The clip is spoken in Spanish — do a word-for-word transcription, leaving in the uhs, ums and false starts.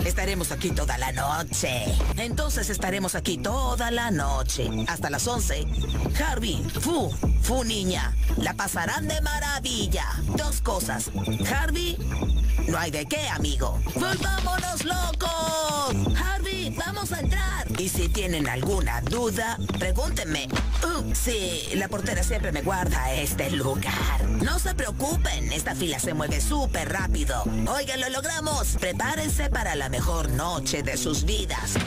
Estaremos aquí toda la noche. Entonces estaremos aquí toda la noche. Hasta las once. Harvey, Fu, Fu niña. La pasarán de maravilla. Dos cosas. Harvey, no hay de qué, amigo. ¡Volvámonos locos! Harvey, vamos a entrar. Y si tienen alguna duda, pregúntenme. Uh, sí, la portera siempre me guarda este lugar. No se preocupen, esta fila se mueve súper rápido. Oigan, lo logramos. Prepárense para la mejor noche de sus vidas.